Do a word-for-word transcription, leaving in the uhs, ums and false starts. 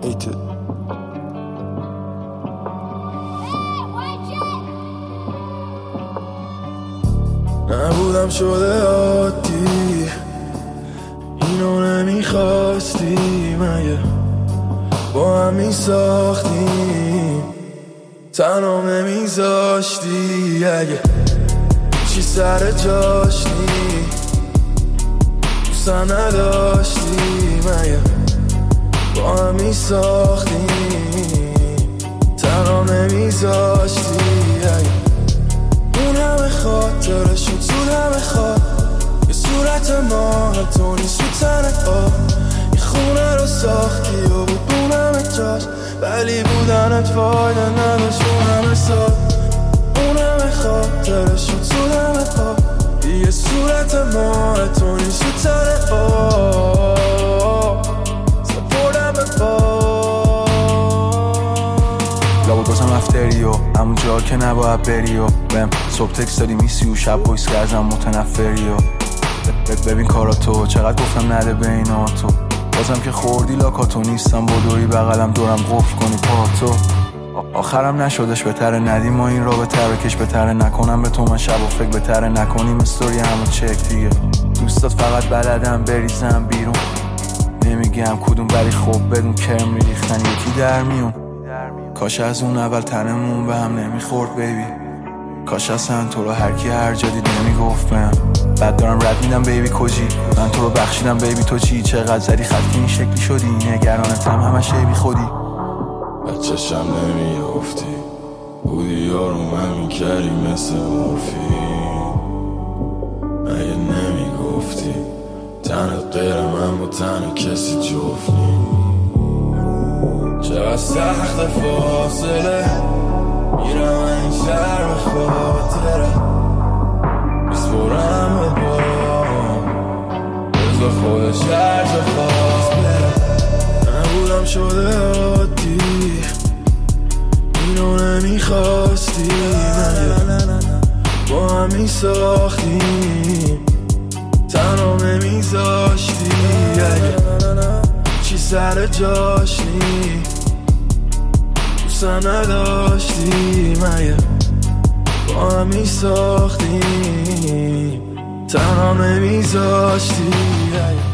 ایتد نبودم شده عادی، اینو نمیخواستی مگه با هم میساختیم، تنها نمیذاشتی اگه چی سر جاش نی دوستم نداشتی مگه با هم میساختیم، تنها نمیذاشتی اگه اون همه خاطره شد زود همه خواب یه صورت ماه تو نیست تو تنت آب یه خونه رو ساختی و بود اون همه جاش ولی بودنت فایده نداشت اون همه سال اون همه خاطره شد زود همه خواب یه صورت ماه تو نیست تو تنت آب سپردم به باب لابد بازم افتری و همون جا که نباید بری و بهم صبح تکس دادی میسی و شب بایس که ازم متنفری و ببین کاراتو چقدر گفتم نده بینا تو بازم که خوردی لاکاتو نیستم بدوی بغلم دورم قفل کنی پاتو آخرم نشدش بهتره ندیم ما این را بهتره کش بهتره نکنم به تو من شب و فکر بهتره نکنیم استوری همون چک دیگه دوستات فقط بلدم بریزم بیرون نمیگم کدوم ولی خوب بدون کرم میریختن یکی در میون کاش از اون اول تنمون به هم نمیخورد بیبی کاش اصلا تو رو هرکی هر جا دید نمیگفت بهم بعد دارم رد میدم بیبی کجی من تو رو بخشیدم بیبی تو چی چقدر زدی خط که این شکلی شدی نگرانتم همش بی خودی بچه‌شم نمیافتی بودی یارو من میکردی مثل مورفین مگه نمیگفتی تنت غیر من با تن کسی جفتی چقدر سخت فاصله میرم این شهر به خاطره میسپرم به بام بزا خودش هر جا خواست بره نبودم شده عادی اینو نمیخواستی مگه با هم میساختیم تنها نمیذاشتی اگه چی سر جاش نی دوستم نداشتی مگه با هم میساختیم تنها نمیذاشتی